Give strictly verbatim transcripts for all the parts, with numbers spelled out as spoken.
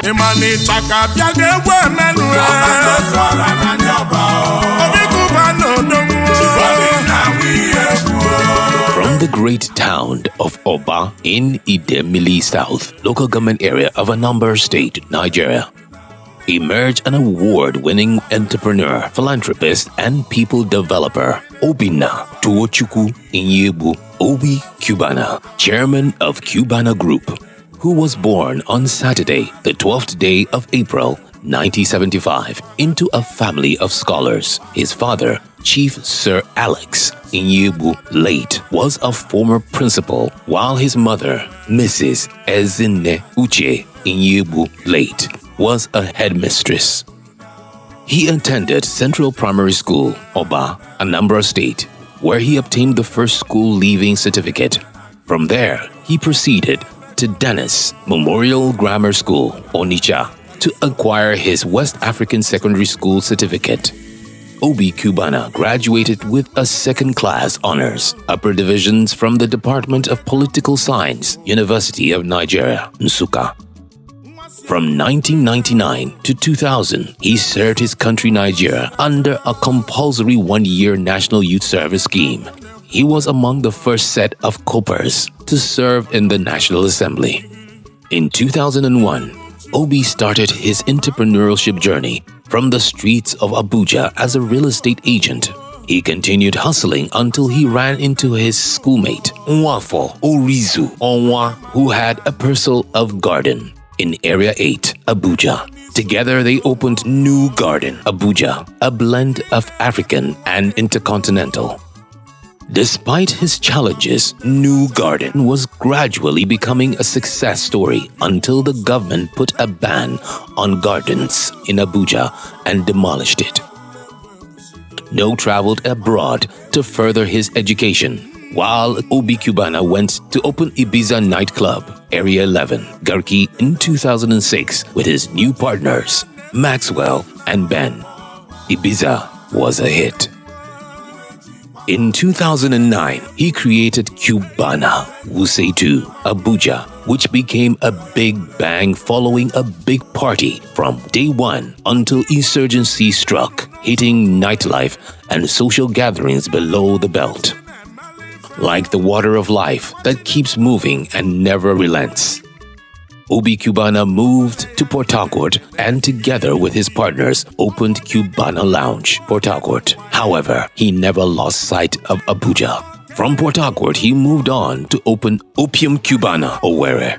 Imani chaka biage wemenu From the great town of Oba in Idemili South, local government area of Anambra State, Nigeria, emerged an award-winning entrepreneur, philanthropist, and people developer, Obinna Tuochukwu Inyebu Obi Cubana, chairman of Cubana Group, who was born on Saturday, the twelfth day of April, nineteen seventy-five, into a family of scholars. His father, Chief Sir Alex Inyebu, late, was a former principal, while his mother, Missus Ezinne Uche Inyebu, late, was a headmistress. He attended Central Primary School, Oba, Anambra State, where he obtained the first school leaving certificate. From there, he proceeded to Dennis Memorial Grammar School, Onitsha, to acquire his West African Secondary School certificate. Obi Cubana graduated with a second-class honors, upper divisions from the Department of Political Science, University of Nigeria, Nsukka. From nineteen ninety-nine to two thousand, he served his country Nigeria under a compulsory one-year National Youth Service scheme. He was among the first set of coppers to serve in the National Assembly. In two thousand one, Obi started his entrepreneurship journey from the streets of Abuja as a real estate agent. He continued hustling until he ran into his schoolmate, Nwafo Orizu Onwa, who had a parcel of garden in Area eight, Abuja. Together they opened New Garden, Abuja, a blend of African and intercontinental. Despite his challenges, New Garden was gradually becoming a success story until the government put a ban on gardens in Abuja and demolished it. No traveled abroad to further his education, while Obi Cubana went to open Ibiza nightclub, Area eleven, Garki in two thousand six with his new partners, Maxwell and Ben. Ibiza was a hit. In two thousand nine, he created Cubana Wuse two, Abuja, which became a big bang following a big party from day one until insurgency struck, hitting nightlife and social gatherings below the belt. Like the water of life that keeps moving and never relents. Obi Cubana moved to Port Harcourt and together with his partners opened Cubana Lounge, Port Harcourt. However, he never lost sight of Abuja. From Port Harcourt, he moved on to open Opium Cubana, Owerri.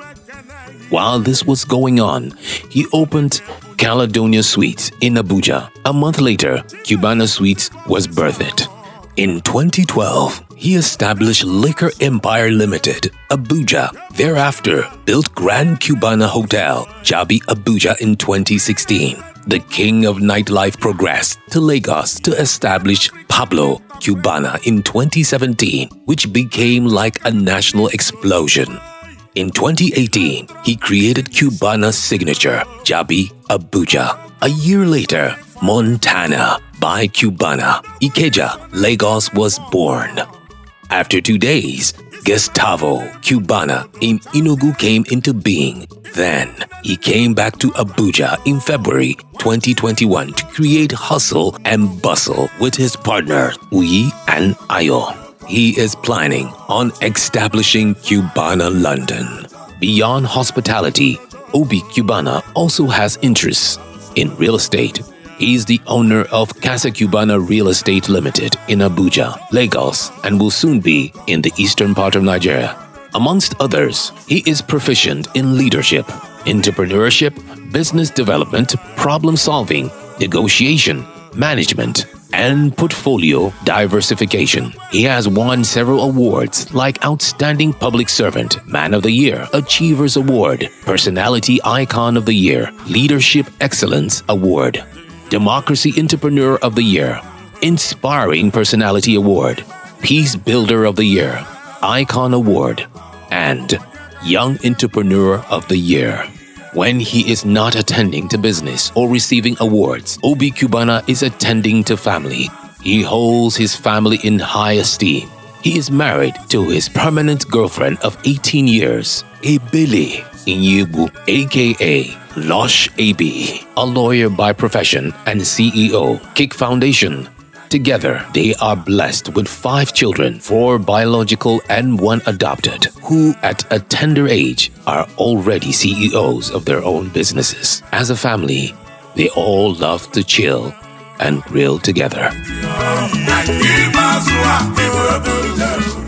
While this was going on, he opened Caledonia Suites in Abuja. A month later, Cubana Suites was birthed. In twenty twelve, he established Liquor Empire Limited, Abuja. Thereafter, built Grand Cubana Hotel, Jabi, Abuja in twenty sixteen. The king of nightlife progressed to Lagos to establish Pablo Cubana in twenty seventeen, which became like a national explosion. In twenty eighteen, he created Cubana Signature, Jabi, Abuja. A year later, Montana by Cubana, Ikeja, Lagos was born. After two days, Gustavo Cubana in Enugu came into being. Then, he came back to Abuja in February twenty twenty-one to create hustle and bustle with his partner, Uyi and Ayo. He is planning on establishing Cubana London. Beyond hospitality, Obi Cubana also has interests in real estate. He is the owner of Casa Cubana Real Estate Limited in Abuja, Lagos, and will soon be in the eastern part of Nigeria. Amongst others, he is proficient in leadership, entrepreneurship, business development, problem solving, negotiation, management, and portfolio diversification. He has won several awards like Outstanding Public Servant, Man of the Year, Achievers Award, Personality Icon of the Year, Leadership Excellence Award, Democracy Entrepreneur of the Year, Inspiring Personality Award, Peace Builder of the Year, Icon Award, and Young Entrepreneur of the Year. When he is not attending to business or receiving awards, Obi Cubana is attending to family. He holds his family in high esteem. He is married to his permanent girlfriend of eighteen years, Ebele Inyebu, aka Lush A B, a lawyer by profession and C E O, Kick Foundation. Together, they are blessed with five children, four biological and one adopted, who at a tender age are already C E Os of their own businesses. As a family, they all love to chill and grill together.